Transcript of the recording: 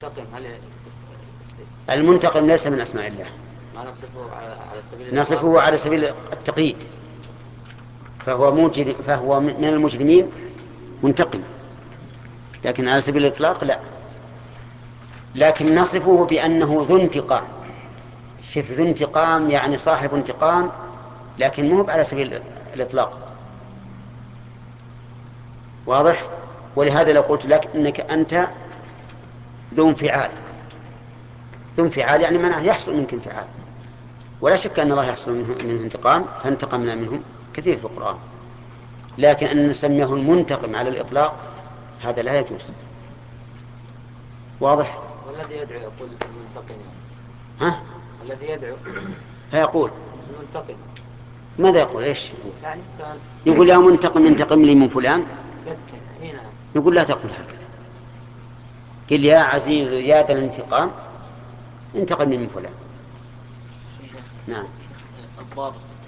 المنتقم ليس من أسماء الله، ما نصفه على سبيل التقييد، فهو من المجرمين منتقم، لكن على سبيل الإطلاق لا. لكن نصفه بأنه ذو انتقام، شف ذو انتقام يعني صاحب انتقام، لكن مو على سبيل الإطلاق. واضح؟ ولهذا لو قلت لك إنك أنت ذو انفعال، ذو انفعال يعني معناه يحصل منك انفعال، ولا شك أن الله يحصل منه انتقام، فانتقمنا منهم كثير في القرآن. لكن أن نسميه المنتقم على الإطلاق هذا لا يجوز. واضح؟ والذي يدعو يقول المنتقم. ها؟ الذي يدعو فيقول المنتقم. ماذا يقول؟ إيش يقول؟ يعني يقول يا منتقم انتقم لي من فلان. هنا يقول لا تقول هكذا، قل يا عزيز يا ذا الانتقام انتقم لي من فلان. نعم. الضابط